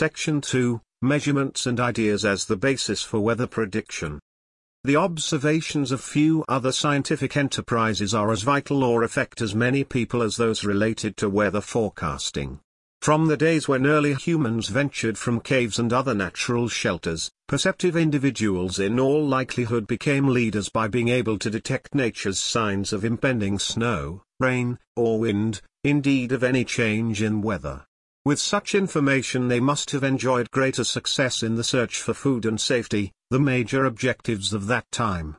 Section 2, Measurements and Ideas as the Basis for Weather Prediction. The observations of few other scientific enterprises are as vital or affect as many people as those related to weather forecasting. From the days when early humans ventured from caves and other natural shelters, perceptive individuals in all likelihood became leaders by being able to detect nature's signs of impending snow, rain, or wind, indeed of any change in weather. With such information they must have enjoyed greater success in the search for food and safety, the major objectives of that time.